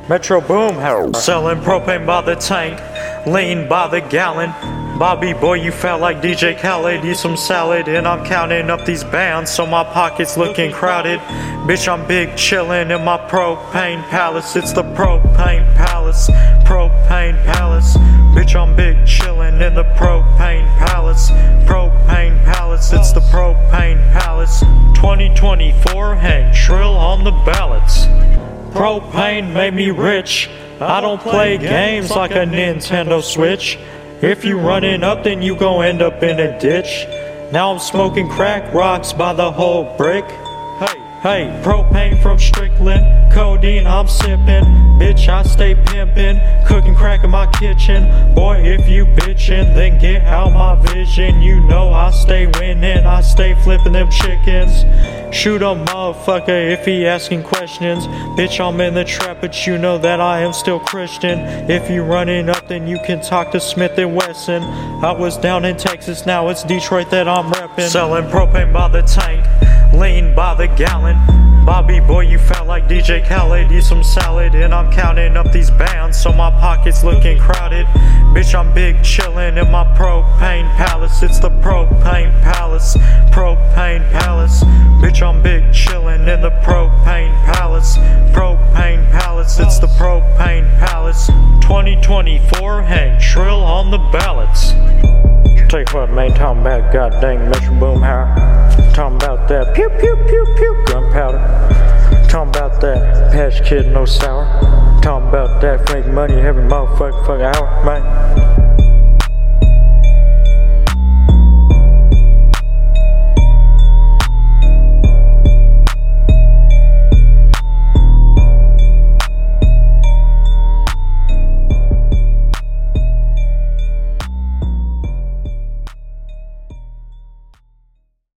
Metro Boom, selling propane by the tank, lean by the gallon. Bobby boy, you fat like DJ Khaled. Eat some salad and I'm counting up these bands, so my pockets looking crowded. Bitch, I'm big chillin' in my propane palace. It's the propane palace, propane palace. Bitch, I'm big chillin' in the propane palace, propane palace. It's the propane palace. 2024, Hank Trill on the ballots. Propane made me rich. I don't play games like a Nintendo Switch. If you running up, then you gon' end up in a ditch. Now I'm smoking crack rocks by the whole brick. Hey, propane from Strickland, codeine I'm sippin'. Bitch, I stay pimpin', cooking crack in my kitchen. Boy, if you bitchin', then get out my vision. You know I stay winning, I stay flipping them chickens. Shoot a motherfucker if he asking questions. Bitch, I'm in the trap, but you know that I am still Christian. If you running up, then you can talk to Smith & Wesson. I was down in Texas, now it's Detroit that I'm reppin'. Selling propane by the tank, lean by the gallon. Bobby boy, you fat like DJ Khaled. Eat some salad and I'm counting up these bands, so my pockets looking crowded. Bitch, I'm big chillin' in my propane palace. It's the propane palace, propane palace. Bitch, I'm big chillin' in the propane palace, propane palace. It's the propane palace. 2024, Hank Trill on the ballots. Tell you what, man, talking about goddamn Metro Boom Hour. Talking about that pew pew pew pew gunpowder. Talking about that Patch Kid no sour. Talking about that Frank Money every motherfucking hour, man.